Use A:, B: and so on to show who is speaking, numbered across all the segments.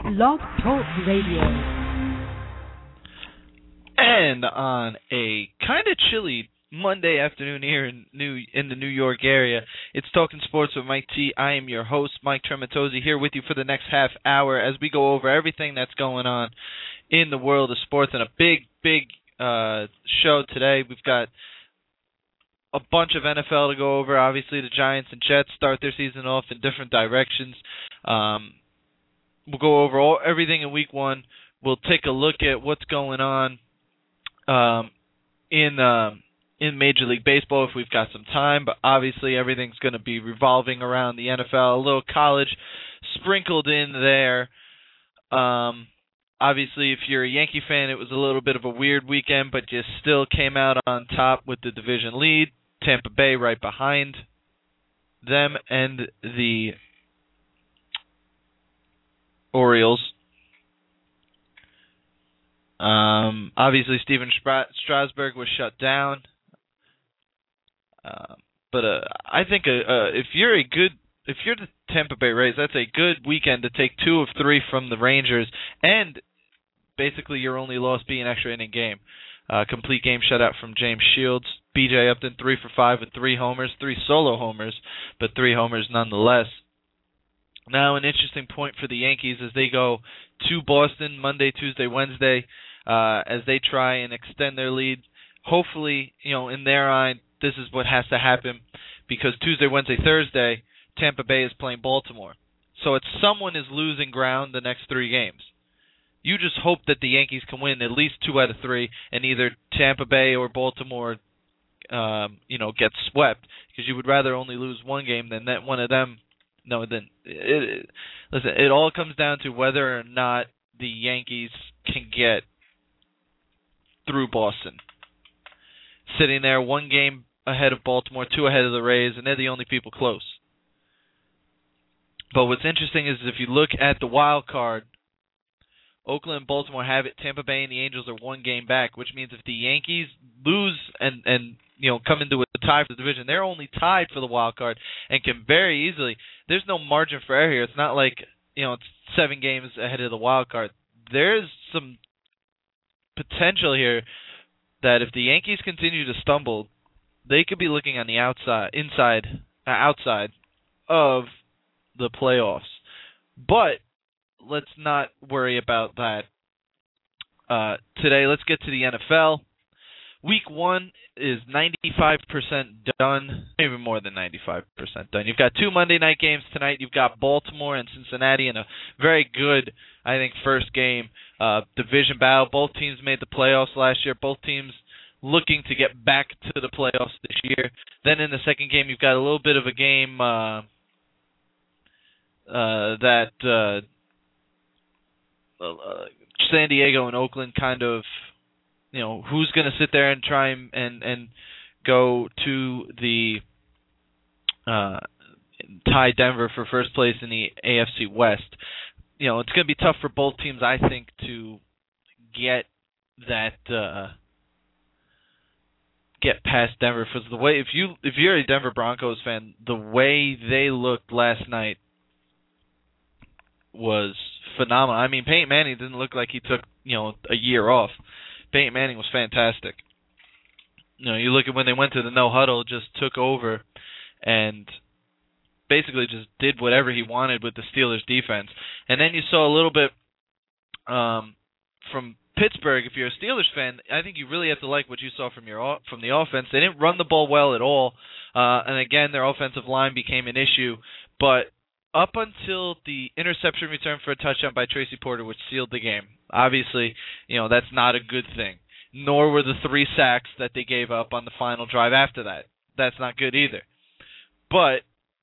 A: Blog Talk Radio.
B: And on a kind of chilly Monday afternoon here in the New York area, it's Talking Sports with Mike T. I am your host, Mike Trematozzi, here with you for the next half hour as we go over everything that's going on in the world of sports. And a big show today. We've got a bunch of NFL to go over. Obviously, the Giants and Jets start their season off in different directions. We'll go over everything in Week 1. We'll take a look at what's going on in Major League Baseball if we've got some time, but obviously everything's going to be revolving around the NFL. A little college sprinkled in there. Obviously, if you're a Yankee fan, it was a little bit of a weird weekend, but you still came out on top with the division lead. Tampa Bay right behind them and the Orioles. Obviously, Steven Strasburg was shut down. But I think if you're the Tampa Bay Rays, that's a good weekend to take 2 of 3 from the Rangers, and basically your only loss being an extra inning game. Complete game shutout from James Shields. B.J. Upton 3 for 5 with 3 homers, 3 solo homers, but 3 homers nonetheless. Now an interesting point for the Yankees as they go to Boston Monday, Tuesday, Wednesday, as they try and extend their lead. Hopefully, in their eye, this is what has to happen because Tuesday, Wednesday, Thursday, Tampa Bay is playing Baltimore. So it's someone is losing ground the next 3 games. You just hope that the Yankees can win at least 2 out of 3, and either Tampa Bay or Baltimore, get swept, because you would rather only lose 1 game than that one of them. No, then listen. It all comes down to whether or not the Yankees can get through Boston. Sitting there 1 game ahead of Baltimore, 2 ahead of the Rays, and they're the only people close. But what's interesting is if you look at the wild card, Oakland and Baltimore have it. Tampa Bay and the Angels are 1 game back, which means if the Yankees lose and come into a tie for the division, they're only tied for the wild card and can very easily. There's no margin for error here. It's not like it's 7 games ahead of the wild card. There's some potential here that if the Yankees continue to stumble, they could be looking on the outside of the playoffs. But let's not worry about that today. Let's get to the NFL. Week 1 is 95% done, even more than 95% done. You've got 2 Monday night games tonight. You've got Baltimore and Cincinnati in a very good, I think, first game division battle. Both teams made the playoffs last year. Both teams looking to get back to the playoffs this year. Then in the second game, you've got a little bit of a game that San Diego and Oakland kind of, who's going to sit there and try and go to the tie Denver for first place in the AFC West. It's going to be tough for both teams, I think, to get that get past Denver. For the way, if you're a Denver Broncos fan, the way they looked last night was phenomenal. I mean, Peyton Manning didn't look like he took a year off. Peyton Manning was fantastic. You look at when they went to the no huddle, just took over and basically just did whatever he wanted with the Steelers defense. And then you saw a little bit from Pittsburgh. If you're a Steelers fan, I think you really have to like what you saw from the offense. They didn't run the ball well at all, and again, their offensive line became an issue. But up until the interception return for a touchdown by Tracy Porter, which sealed the game. Obviously, that's not a good thing. Nor were the 3 sacks that they gave up on the final drive after that. That's not good either. But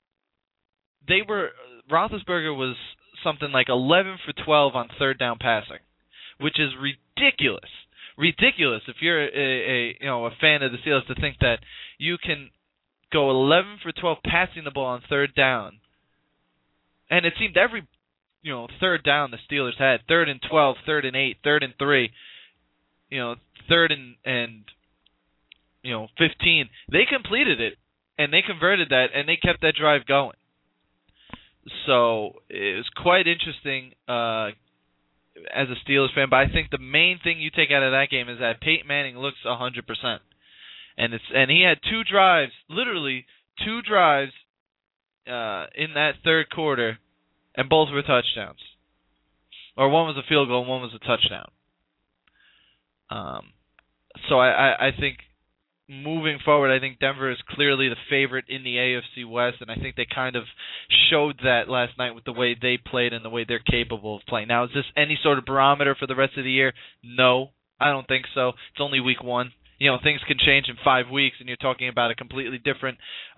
B: Roethlisberger was something like 11 for 12 on third down passing, which is ridiculous. Ridiculous if you're a fan of the Steelers to think that you can go 11 for 12 passing the ball on third down. And it seemed every, third down the Steelers had, 3rd and 12, 3rd and 8, 3rd and 3, 3rd and 15. They completed it, and they converted that, and they kept that drive going. So it was quite interesting as a Steelers fan, but I think the main thing you take out of that game is that Peyton Manning looks 100%. And he had literally two drives in that third quarter, and both were touchdowns. Or one was a field goal and one was a touchdown. So I think moving forward, I think Denver is clearly the favorite in the AFC West, and I think they kind of showed that last night with the way they played and the way they're capable of playing. Now, is this any sort of barometer for the rest of the year? No, I don't think so. It's only week one. Things can change in 5 weeks, and you're talking about a completely different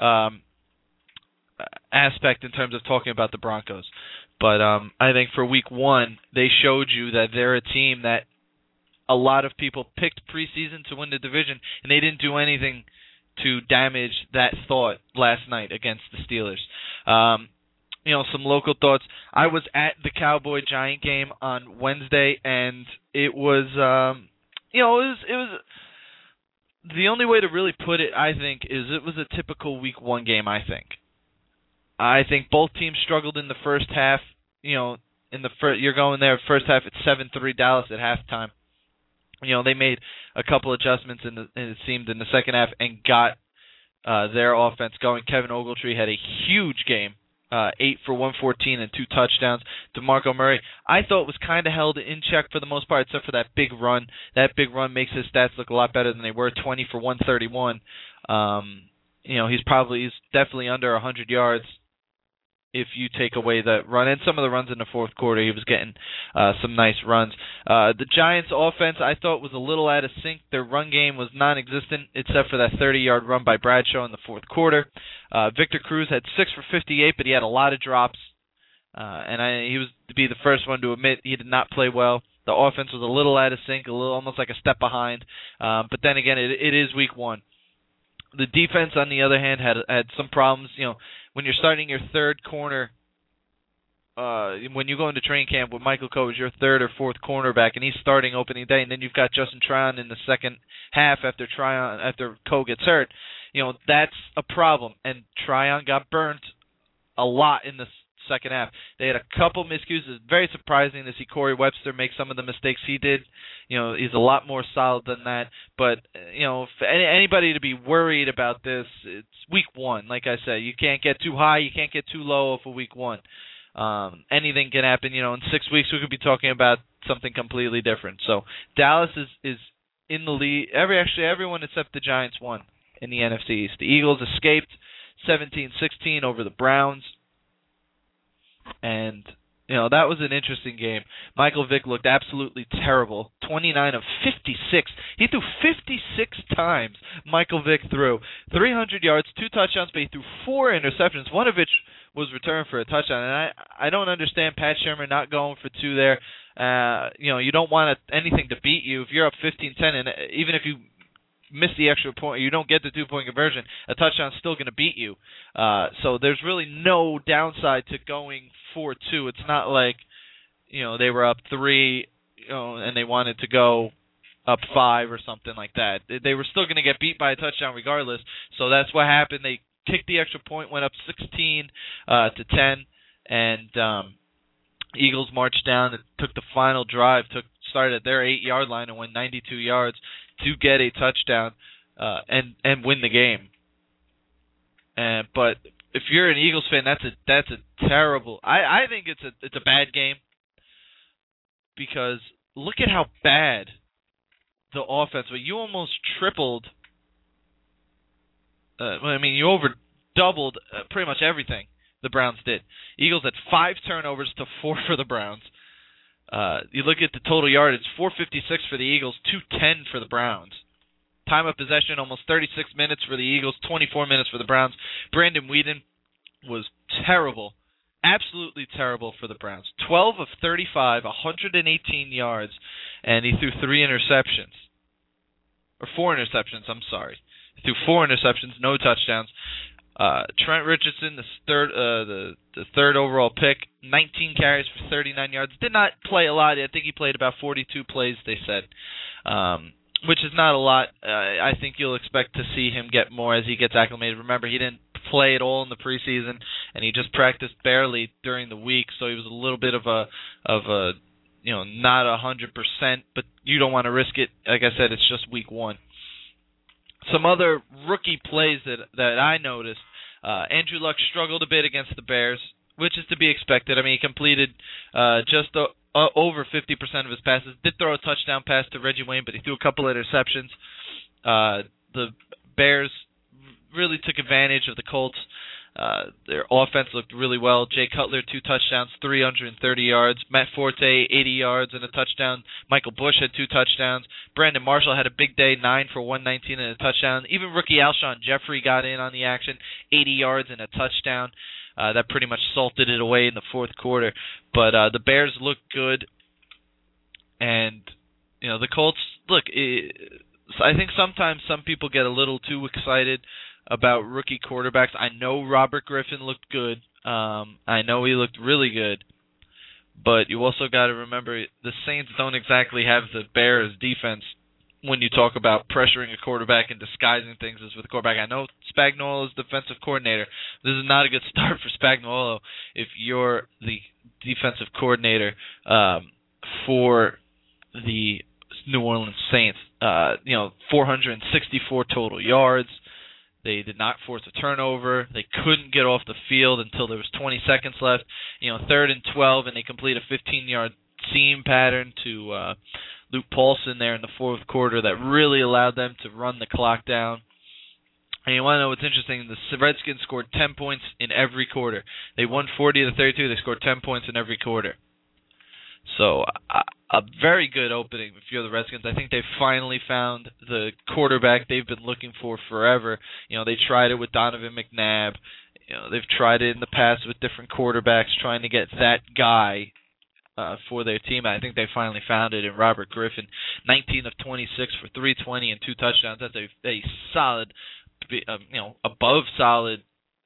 B: aspect in terms of talking about the Broncos. But I think for week one, they showed you that they're a team that a lot of people picked preseason to win the division, and they didn't do anything to damage that thought last night against the Steelers. Some local thoughts. I was at the Cowboy-Giant game on Wednesday, and it was, it was the only way to really put it, I think, is it was a typical week one game, I think. I think both teams struggled in the first half. You're going there first half at 7-3 Dallas at halftime. They made a couple adjustments it seemed in the second half and got their offense going. Kevin Ogletree had a huge game, 8 for 114 and 2 touchdowns. DeMarco Murray, I thought, was kind of held in check for the most part, except for that big run. That big run makes his stats look a lot better than they were. 20 for 131. He's definitely under 100 yards if you take away that run. And some of the runs in the fourth quarter, he was getting some nice runs. The Giants' offense, I thought, was a little out of sync. Their run game was non-existent, except for that 30-yard run by Bradshaw in the fourth quarter. Victor Cruz had 6 for 58, but he had a lot of drops. He was to be the first one to admit he did not play well. The offense was a little out of sync, almost like a step behind. But then again, it is week one. The defense, on the other hand, had some problems. When you're starting your third corner, when you go into training camp with Michael Coe as your third or fourth cornerback, and he's starting opening day, and then you've got Justin Tryon in the second half after Coe gets hurt, that's a problem. And Tryon got burnt a lot in the second half. They had a couple miscues. It's very surprising to see Corey Webster make some of the mistakes he did. He's a lot more solid than that. But, for anybody to be worried about this, it's week one. Like I said, you can't get too high, you can't get too low for week one. Anything can happen. In 6 weeks we could be talking about something completely different. So Dallas is in the lead. Everyone except the Giants won in the NFC East. The Eagles escaped 17-16 over the Browns. And, that was an interesting game. Michael Vick looked absolutely terrible. 29 of 56. He threw 56 times, Michael Vick threw. 300 yards, 2 touchdowns, but he threw 4 interceptions, one of which was returned for a touchdown. And I don't understand Pat Shermer not going for 2 there. You don't want anything to beat you. If you're up 15-10, and even if you miss the extra point, you don't get the 2-point conversion, a touchdown's still going to beat you. So there's really no downside to going 4-2. It's not like, they were up 3, and they wanted to go up 5 or something like that. They were still going to get beat by a touchdown regardless. So that's what happened. They kicked the extra point, went up 16 to 10, and Eagles marched down and took the final drive, started at their 8-yard line and went 92 yards to get a touchdown and win the game. But if you're an Eagles fan, that's a terrible. I think it's a bad game because look at how bad the offense. But you almost tripled. You over doubled pretty much everything the Browns did. Eagles had 5 turnovers to 4 for the Browns. You look at the total yardage, 456 for the Eagles, 210 for the Browns. Time of possession, almost 36 minutes for the Eagles, 24 minutes for the Browns. Brandon Weeden was terrible, absolutely terrible for the Browns. 12 of 35, 118 yards, and he threw 3 interceptions. Or 4 interceptions, I'm sorry. He threw 4 interceptions, no touchdowns. Trent Richardson, the third overall pick, 19 carries for 39 yards. Did not play a lot. I think he played about 42 plays, they said, which is not a lot. I think you'll expect to see him get more as he gets acclimated. Remember, he didn't play at all in the preseason, and he just practiced barely during the week, so he was a little bit of a not 100%, but you don't want to risk it. Like I said, it's just week one. Some other rookie plays that I noticed. Andrew Luck struggled a bit against the Bears, which is to be expected. I mean, he completed just over 50% of his passes. Did throw a touchdown pass to Reggie Wayne, but he threw a couple of interceptions. The Bears really took advantage of the Colts. Their offense looked really well. Jay Cutler, 2 touchdowns, 330 yards. Matt Forte, 80 yards and a touchdown. Michael Bush had 2 touchdowns. Brandon Marshall had a big day, 9 for 119 and a touchdown. Even rookie Alshon Jeffrey got in on the action, 80 yards and a touchdown. That pretty much salted it away in the fourth quarter. But the Bears looked good. And, the Colts, look, I think sometimes some people get a little too excited about rookie quarterbacks. I know Robert Griffin looked good. I know he looked really good. But you also got to remember the Saints don't exactly have the Bears defense when you talk about pressuring a quarterback and disguising things as with a quarterback. I know Spagnuolo is defensive coordinator. This is not a good start for Spagnuolo if you're the defensive coordinator for the New Orleans Saints. 464 total yards. They did not force a turnover. They couldn't get off the field until there was 20 seconds left. 3rd and 12, and they complete a 15-yard seam pattern to Luke Paulson there in the fourth quarter that really allowed them to run the clock down. And you want to know what's interesting? The Redskins scored 10 points in every quarter. They won 40-32. They scored 10 points in every quarter. So a very good opening if you're the Redskins. I think they finally found the quarterback they've been looking for forever. They tried it with Donovan McNabb. They've tried it in the past with different quarterbacks trying to get that guy for their team. I think they finally found it in Robert Griffin. 19 of 26 for 320 and 2 touchdowns. That's a solid, above solid,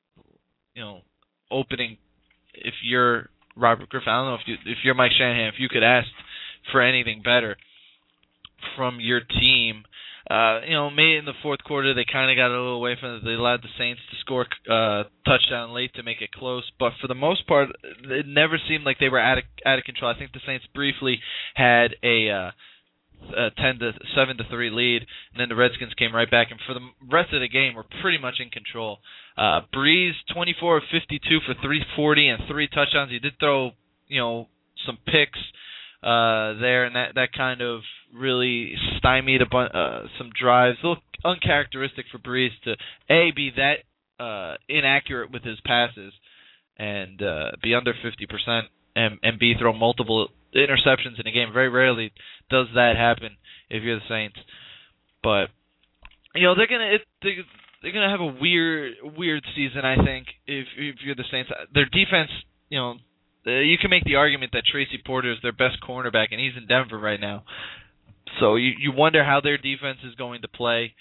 B: opening if you're Robert Griffin. I don't know if you're Mike Shanahan, if you could ask for anything better from your team. Maybe in the fourth quarter they kind of got a little away from it. They allowed the Saints to score touchdown late to make it close, but for the most part, it never seemed like they were out of control. I think the Saints briefly had a 10-7-3 lead, and then the Redskins came right back, and for the rest of the game, were pretty much in control. Breeze, 24 of 52 for 340 and 3 touchdowns. He did throw, some picks there, and that kind of really stymied some drives. A little uncharacteristic for Breeze to be that inaccurate with his passes and be under 50% and B, throw multiple interceptions in a game. Very rarely does that happen if you're the Saints. But they're gonna have a weird season, I think, if you're the Saints. Their defense, you can make the argument that Tracy Porter is their best cornerback, and he's in Denver right now. So you wonder how their defense is going to play.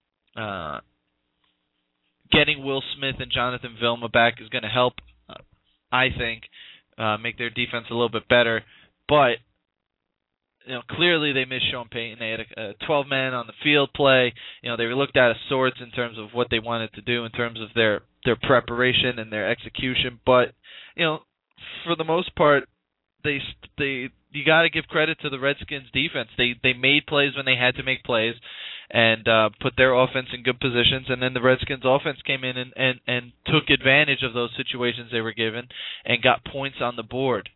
B: Getting Will Smith and Jonathan Vilma back is going to help, I think, make their defense a little bit better. But clearly they missed Sean Payton. They had a 12-man on the field play. They were looked at of sorts in terms of what they wanted to do in terms of their preparation and their execution. But for the most part, you got to give credit to the Redskins defense. They made plays when they had to make plays and put their offense in good positions, and then the Redskins offense came in and took advantage of those situations they were given and got points on the board.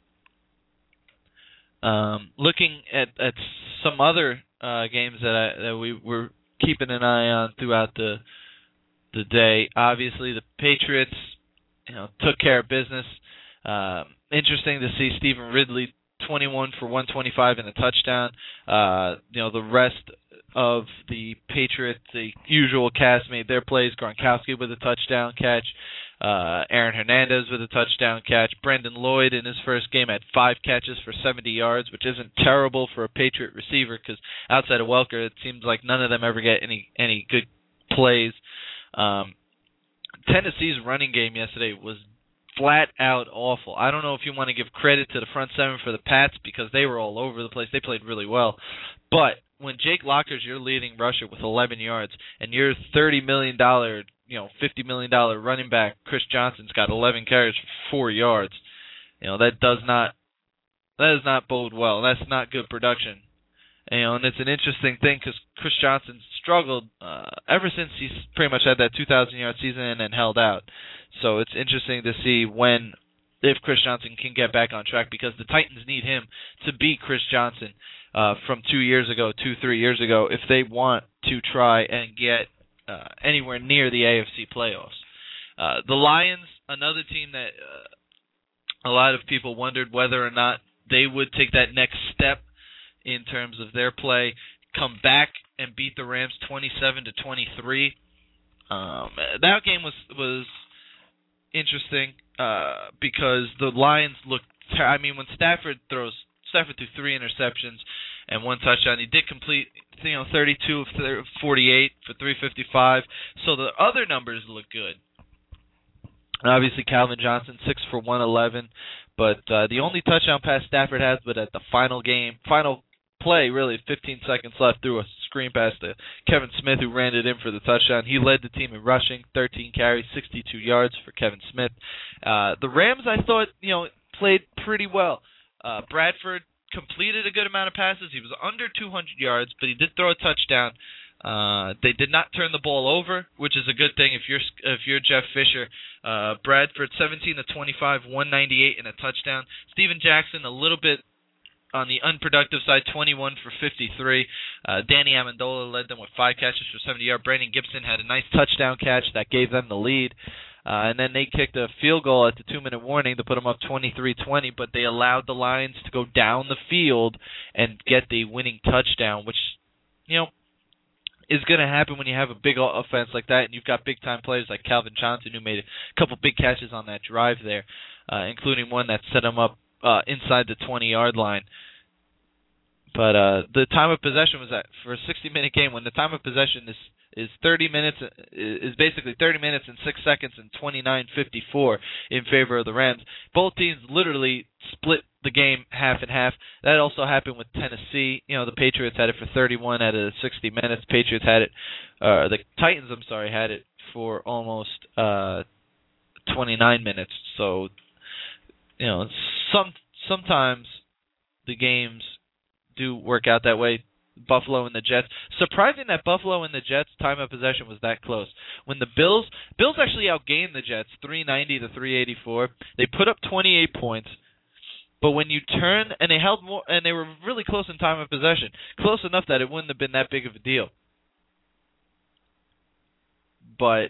B: Looking at some other games that we were keeping an eye on throughout the day, obviously the Patriots took care of business. Interesting to see Stephen Ridley, 21 for 125 and a touchdown. The rest of the Patriots, the usual cast, made their plays. Gronkowski with a touchdown catch. Aaron Hernandez with a touchdown catch. Brandon Lloyd in his first game had 5 catches for 70 yards, which isn't terrible for a Patriot receiver because outside of Welker, it seems like none of them ever get any good plays. Tennessee's running game yesterday was flat out awful. I don't know if you want to give credit to the front seven for the Pats because they were all over the place. They played really well. But when Jake Locker's your leading rusher with 11 yards and your $30 million, $50 million running back, Chris Johnson's got 11 carries for 4 yards, that does not That does not bode well. That's not good production. And it's an interesting thing because Chris Johnson struggled ever since he's pretty much had that 2,000-yard season and held out. So it's interesting to see if Chris Johnson can get back on track, because the Titans need him to beat Chris Johnson from 3 years ago, if they want to try and get anywhere near the AFC playoffs. The Lions, another team that a lot of people wondered whether or not they would take that next step in terms of their play, come back and beat the Rams 27-23. That game was interesting because the Lions looked. When Stafford threw 3 interceptions and 1 touchdown. He did complete 32 of 48 for 355. So the other numbers look good. And obviously, Calvin Johnson 6 for 111. But the only touchdown pass Stafford has, but at the final play, really 15 seconds left, threw a screen pass to Kevin Smith, who ran it in for the touchdown. He led the team in rushing, 13 carries, 62 yards for Kevin Smith. The Rams, I thought, played pretty well. Bradford completed a good amount of passes. He was under 200 yards, but he did throw a touchdown. They did not turn the ball over, which is a good thing if you're Jeff Fisher. Bradford 17 to 25, 198 and a touchdown. Steven Jackson a little bit on the unproductive side, 21 for 53. Danny Amendola led them with 5 catches for 70 yards. Brandon Gibson had a nice touchdown catch that gave them the lead. And then they kicked a field goal at the 2-minute warning to put them up 23-20, but they allowed the Lions to go down the field and get the winning touchdown, which, is going to happen when you have a big offense like that, and you've got big-time players like Calvin Johnson, who made a couple big catches on that drive there, including one that set him up inside the 20-yard line. But the time of possession was for a 60-minute game, when the time of possession is 30 minutes, is basically 30 minutes and 6 seconds and 29:54 in favor of the Rams. Both teams literally split the game half and half. That also happened with Tennessee. The Patriots had it for 31 out of 60 minutes. Patriots had it, the Titans, had it for almost 29 minutes. So, sometimes the games do work out that way. Buffalo and the Jets. Surprising that Buffalo and the Jets' time of possession was that close. When the Bills actually outgained the Jets 390 to 384. They put up 28 points. But when you turn, and they held more, and they were really close in time of possession, close enough that it wouldn't have been that big of a deal. But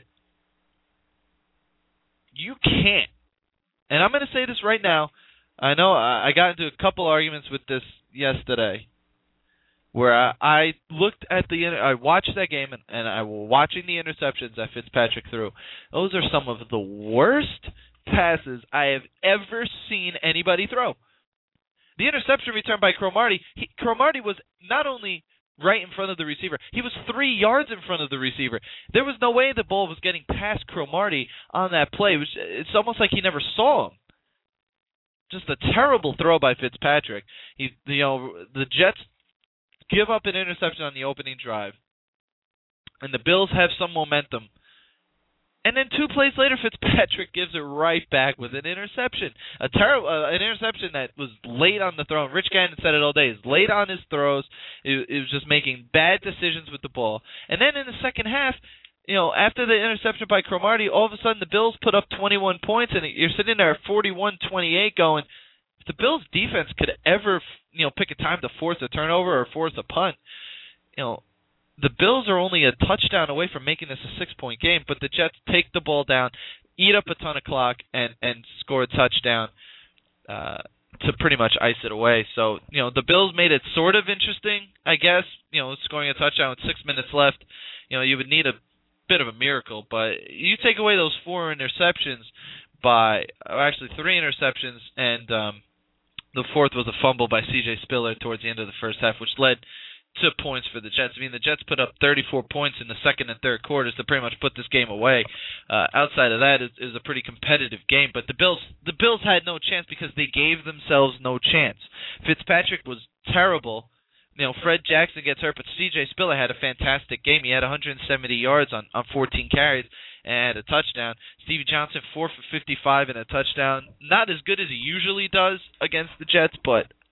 B: you can't. And I'm going to say this right now. I know I got into a couple arguments with this yesterday, where I looked at I watched that game and I was watching the interceptions that Fitzpatrick threw. Those are some of the worst passes I have ever seen anybody throw. The interception returned by Cromartie. Cromartie was not only right in front of the receiver, he was 3 yards in front of the receiver. There was no way the ball was getting past Cromartie on that play. It's almost like he never saw him. Just a terrible throw by Fitzpatrick. The Jets give up an interception on the opening drive, and the Bills have some momentum. And then 2 plays later, Fitzpatrick gives it right back with an interception. An interception that was late on the throw. Rich Gannon said it all day. It's late on his throws. It was just making bad decisions with the ball. And then in the second half, after the interception by Cromartie, all of a sudden the Bills put up 21 points, and you're sitting there at 41-28 going, if the Bills' defense could ever, pick a time to force a turnover or force a punt, the Bills are only a touchdown away from making this a 6-point game, but the Jets take the ball down, eat up a ton of clock, and score a touchdown to pretty much ice it away. So, the Bills made it sort of interesting, I guess, scoring a touchdown with 6 minutes left. You would need a bit of a miracle, but you take away those 4 interceptions actually 3 interceptions, and the fourth was a fumble by C.J. Spiller towards the end of the first half, which led to points for the Jets. The Jets put up 34 points in the second and third quarters to pretty much put this game away. Outside of that, it was a pretty competitive game, but the Bills had no chance because they gave themselves no chance. Fitzpatrick was terrible. Fred Jackson gets hurt, but C.J. Spiller had a fantastic game. He had 170 yards on 14 carries and a touchdown. Stevie Johnson, 4 for 55 and a touchdown. Not as good as he usually does against the Jets, but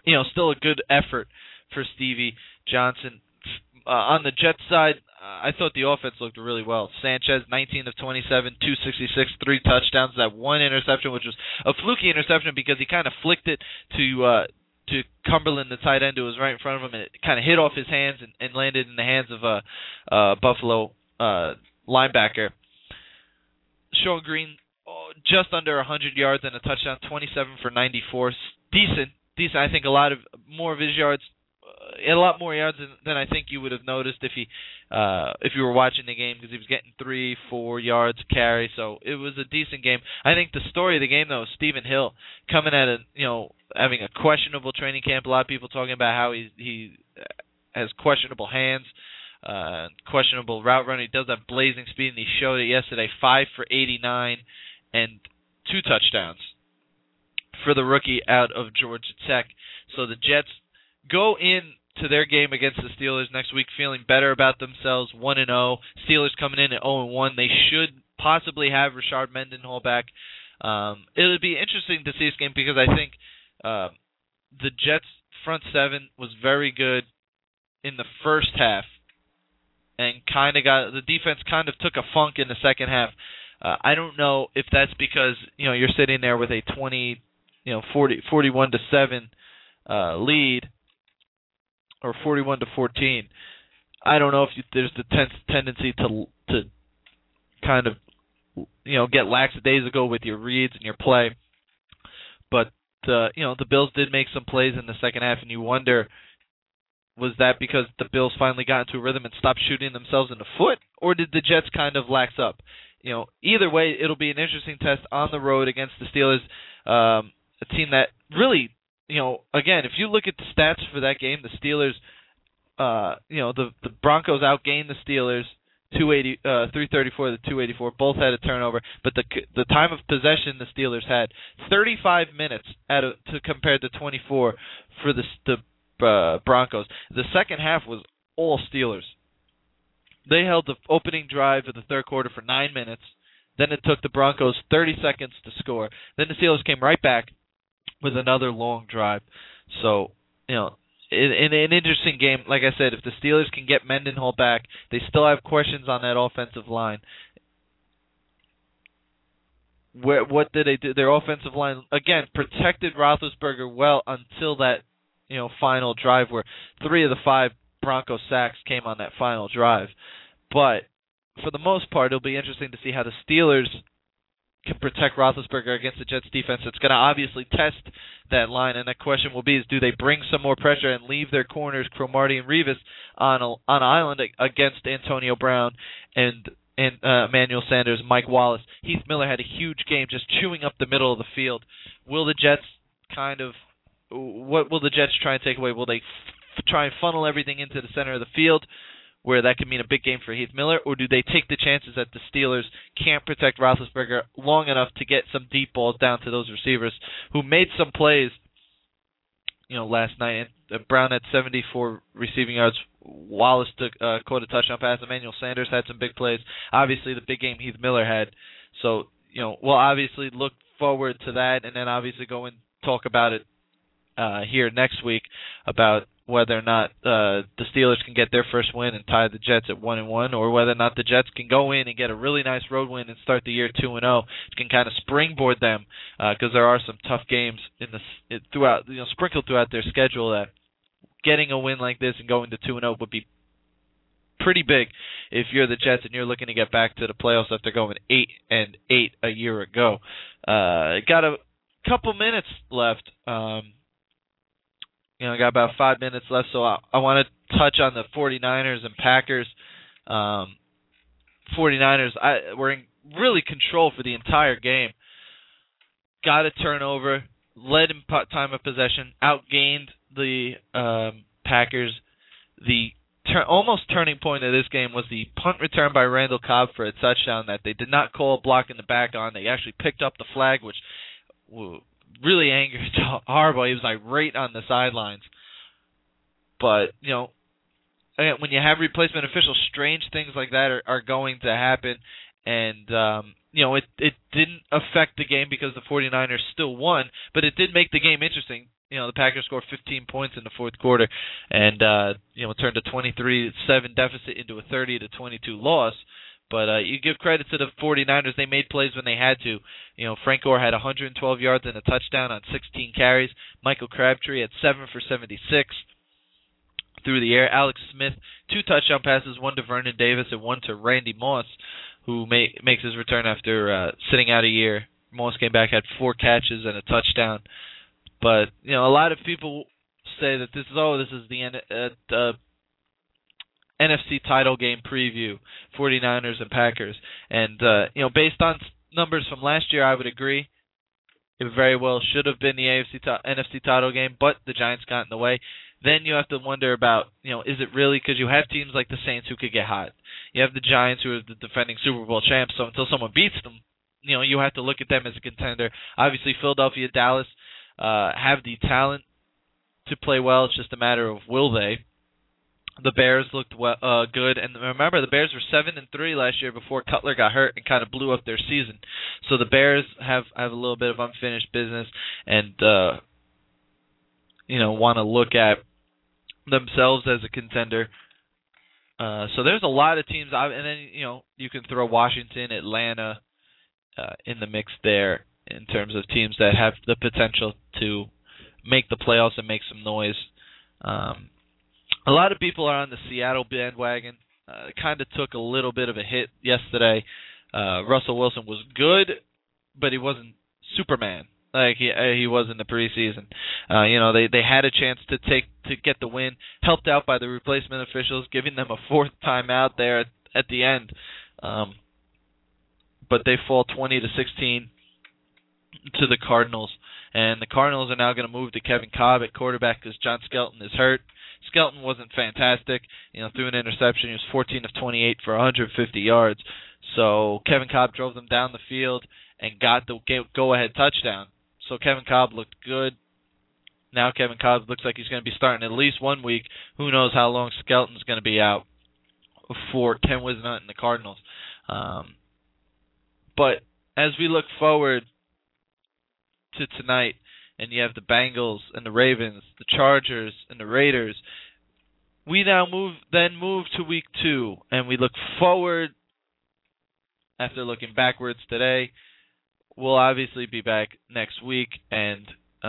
B: still a good effort for Stevie Johnson. On the Jets side, I thought the offense looked really well. Sanchez, 19 of 27, 266, 3 touchdowns. That one interception, which was a fluky interception because he kind of flicked it to Cumberland, the tight end, who was right in front of him, and it kind of hit off his hands and landed in the hands of a Buffalo linebacker. Sean Green, just under 100 yards and a touchdown, 27 for 94. Decent. I think a lot more of his yards. A lot more yards than I think you would have noticed if you were watching the game, because he was getting 3-4 yards carry. So it was a decent game. I think the story of the game, though, is Stephen Hill coming at having a questionable training camp. A lot of people talking about how he has questionable hands, questionable route running. He does have blazing speed, and he showed it yesterday. 5 for 89 and 2 touchdowns for the rookie out of Georgia Tech. So the Jets go into their game against the Steelers next week feeling better about themselves, 1-0. Steelers coming in at 0-1. They should possibly have Rashard Mendenhall back. It'll be interesting to see this game because I think the Jets' front seven was very good in the first half, and the defense kind of took a funk in the second half. I don't know if that's because you're sitting there with a 41-7 lead. Or 41-14. I don't know if there's the tendency to kind of get lackadaisical with your reads and your play, but the Bills did make some plays in the second half, and you wonder, was that because the Bills finally got into a rhythm and stopped shooting themselves in the foot, or did the Jets kind of lax up? Either way, it'll be an interesting test on the road against the Steelers, a team that really. Again, if you look at the stats for that game, the Steelers, the Broncos outgained the Steelers 334 to 284. Both had a turnover, but the time of possession the Steelers had 35 minutes compared to 24 for the Broncos. The second half was all Steelers. They held the opening drive of the third quarter for 9 minutes. Then it took the Broncos 30 seconds to score. Then the Steelers came right back with another long drive. So, in an interesting game, like I said, if the Steelers can get Mendenhall back, they still have questions on that offensive line. What did they do? Their offensive line, again, protected Roethlisberger well until that, final drive where 3 of the 5 Bronco sacks came on that final drive. But for the most part, it'll be interesting to see how the Steelers can protect Roethlisberger against the Jets defense. It's going to obviously test that line, and the question will be: do they bring some more pressure and leave their corners, Cromartie and Revis, on island against Antonio Brown and Emmanuel Sanders, Mike Wallace? Heath Miller had a huge game, just chewing up the middle of the field. Will the Jets what will the Jets try and take away? Will they try and funnel everything into the center of the field, where that could mean a big game for Heath Miller, or do they take the chances that the Steelers can't protect Roethlisberger long enough to get some deep balls down to those receivers who made some plays, last night? Brown had 74 receiving yards. Wallace caught a touchdown pass. Emmanuel Sanders had some big plays. Obviously, the big game Heath Miller had. So, we'll obviously look forward to that, and then obviously go and talk about it here next week about whether or not the Steelers can get their first win and tie the Jets at 1-1, or whether or not the Jets can go in and get a really nice road win and start the year 2-0. It can kind of springboard them because there are some tough games sprinkled throughout their schedule. That getting a win like this and going to 2-0 would be pretty big if you're the Jets and you're looking to get back to the playoffs after going 8-8 a year ago. Got a couple minutes left. I got about 5 minutes left, so I want to touch on the 49ers and Packers. 49ers were in really control for the entire game. Got a turnover, led in time of possession, outgained the Packers. The almost turning point of this game was the punt return by Randall Cobb for a touchdown that they did not call a block in the back on. They actually picked up the flag, which really angered Harbaugh. He was like right on the sidelines. But, again, when you have replacement officials, strange things like that are going to happen. And, it didn't affect the game because the 49ers still won, but it did make the game interesting. the Packers scored 15 points in the fourth quarter and turned a 23-7 deficit into a 30-22 loss. But you give credit to the 49ers. They made plays when they had to. Frank Gore had 112 yards and a touchdown on 16 carries. Michael Crabtree had 7 for 76 through the air. Alex Smith, 2 touchdown passes, one to Vernon Davis and one to Randy Moss, who makes his return after sitting out a year. Moss came back, had 4 catches and a touchdown. But a lot of people say that this is the NFC title game preview, 49ers and Packers. And based on numbers from last year, I would agree. It very well should have been the NFC title game, but the Giants got in the way. Then you have to wonder about, is it really, because you have teams like the Saints who could get hot. You have the Giants who are the defending Super Bowl champs, so until someone beats them, you have to look at them as a contender. Obviously, Philadelphia, Dallas have the talent to play well. It's just a matter of will they. The Bears looked good, and remember, the Bears were 7-3 last year before Cutler got hurt and kind of blew up their season. So the Bears have a little bit of unfinished business, and want to look at themselves as a contender. So there's a lot of teams, and then you can throw Washington, Atlanta in the mix there in terms of teams that have the potential to make the playoffs and make some noise. A lot of people are on the Seattle bandwagon. Kind of took a little bit of a hit yesterday. Russell Wilson was good, but he wasn't Superman like he was in the preseason. They had a chance to get the win, helped out by the replacement officials, giving them a 4th timeout there at the end. But they fall 20-16 to the Cardinals, and the Cardinals are now going to move to Kevin Kolb at quarterback because John Skelton is hurt. Skelton wasn't fantastic. Threw an interception. He was 14 of 28 for 150 yards. So Kevin Kolb drove them down the field and got the go-ahead touchdown. So Kevin Kolb looked good. Now Kevin Kolb looks like he's going to be starting at least 1 week. Who knows how long Skelton's going to be out for Ken Whisenhunt and the Cardinals. But as we look forward to tonight, and you have the Bengals and the Ravens, the Chargers and the Raiders, we now move to week 2, and we look forward after looking backwards today. We'll obviously be back next week and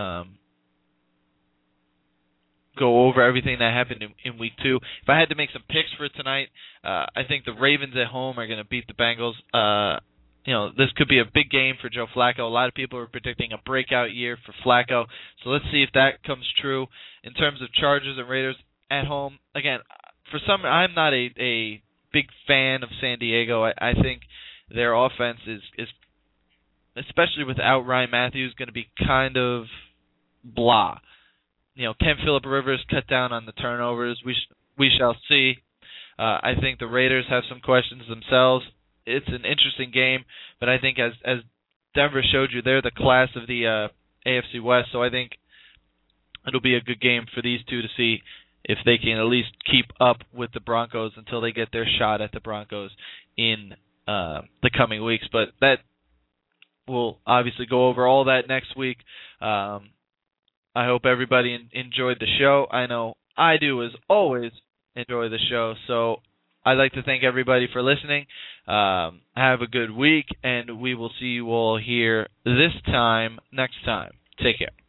B: go over everything that happened in week 2. If I had to make some picks for tonight, I think the Ravens at home are going to beat the Bengals. This could be a big game for Joe Flacco. A lot of people are predicting a breakout year for Flacco. So let's see if that comes true. In terms of Chargers and Raiders at home, again, I'm not a big fan of San Diego. I think their offense is especially without Ryan Matthews, going to be kind of blah. Can Phillip Rivers cut down on the turnovers? We shall see. I think the Raiders have some questions themselves. It's an interesting game, but I think as Denver showed you, they're the class of the AFC West, so I think it'll be a good game for these two to see if they can at least keep up with the Broncos until they get their shot at the Broncos in the coming weeks. But that we'll obviously go over all that next week. I hope everybody enjoyed the show. I know I do, as always, enjoy the show. So I'd like to thank everybody for listening. Have a good week, and we will see you all here this time next time. Take care.